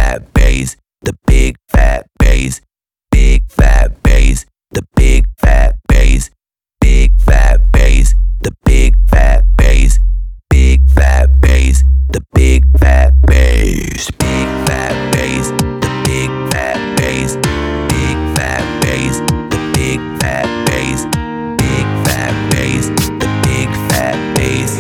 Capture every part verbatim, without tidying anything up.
fat bass, the big fat bass, big fat bass, the big fat bass, big fat bass, the big fat bass, big fat bass, the big fat bass, big fat bass, the big fat bass, big fat bass, the big fat bass, big fat bass, the big fat bass.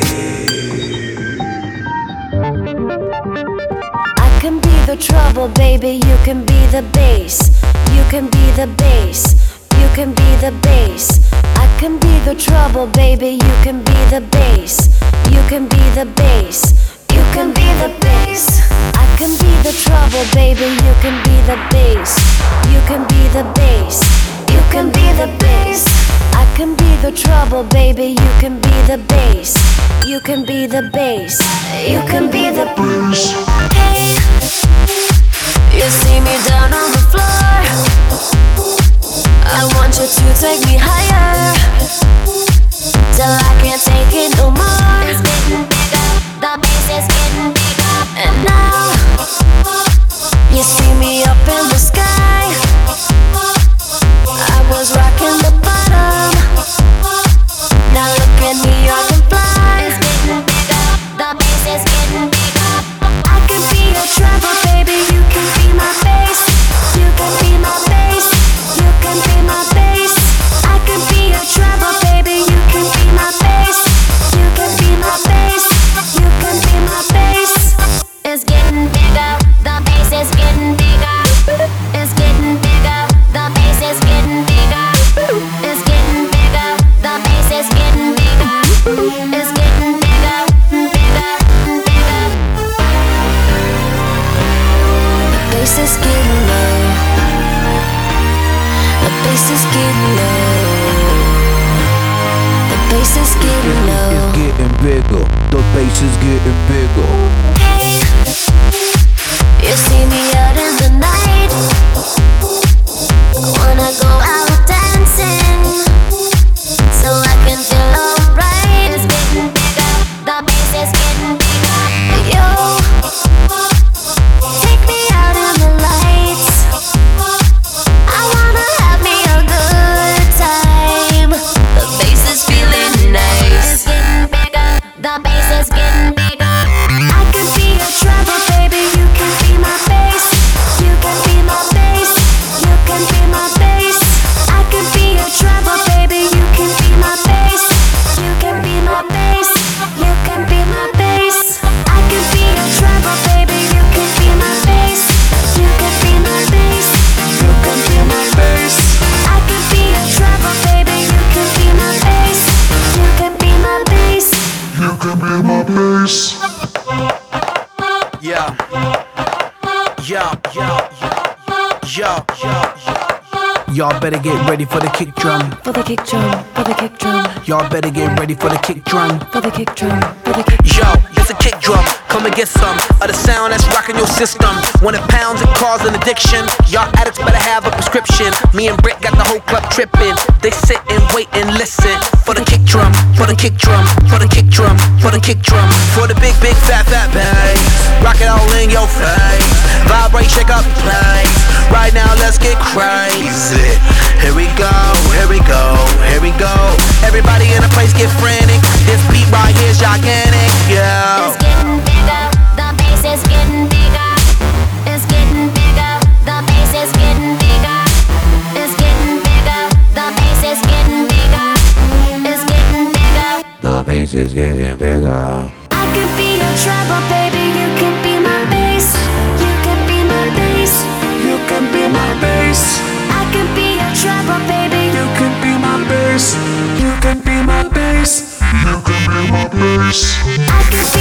I can be the trouble, baby, you can be the bass. You can be the bass, you can be the bass. I can be the trouble, baby, you can be the bass. You can be the bass, you can be the bass. I can be the trouble, baby, you can be the bass. You can be the bass, you can be the bass. I can be the trouble, baby, you can be the bass. You can be the bass, you can be the bass. Hey, you see me down on the floor, I want you to take me higher, till I can't take it no more. It's getting bigger, the bass is getting bigger. And now, you see me up in the sky, I was rocking the bottom, now look at me, I can fly. It's getting bigger, the bass is getting bigger. I can be your trouble, baby, you can be my bass. You can be my bass, you can be my bass. I can be your trouble, baby, you can be my bass. You can be my bass, you can be my bass. It's getting bigger, the bass is getting bigger. It's getting bigger, the bass is getting bigger. It's getting bigger, the bass is getting bigger. It's getting bigger, bigger, bigger. The bass is getting low. The bass is getting low. The bass is getting low. It's getting bigger, the bass is getting bigger. Hey, you see me out in the night, I wanna go out dancing, so I can feel alright. It's getting bigger, the bass is getting bigger. Yo, take me out in the lights, I wanna have me a good time. The bass is feeling nice. It's getting bigger, the bass is getting bigger. I can be your trouble, baby, you can be my bass. You can be my bass, you can be my bass. I can be your trouble, baby, you can be my bass. You can be my bass, you can be my bass. I can be your trouble, baby, you can be my bass. You can be my bass, you can be my bass. I can be your trouble, baby, you can be my bass. You can be my bass. You can be my bass. Yeah. Yeah, yeah, yeah, yeah, yeah. Y'all better get ready for the kick drum. For the kick drum, for the kick drum, Y'all better get ready for the kick drum. for the kick drum, for the kick Yo, it's a kick drum. Come and get some of the sound that's rocking your system. When it pounds, it causes an addiction. Y'all addicts better have a prescription. Me and Britt got the whole club tripping. They sit and wait and listen for the kick drum, for the kick drum, for the kick drum, for the kick drum, for the big, big, fat, fat bass. Rock it all in your face. Vibrate, shake up the place. Right now, let's get crazy. Here we go, here we go, here we go. Everybody in the place get frantic. This beat right here's gigantic, yeah. It's getting bigger, the bass is getting bigger. It's getting bigger, the bass is getting bigger. It's getting bigger, the bass is getting bigger. It's getting bigger. The bass is getting bigger. I can be your trouble, baby, you can be my bass. You can be my bass. You can be my bass. I can be your trouble, baby. You can be my bass. You can be my bass. You can be my bass. I can be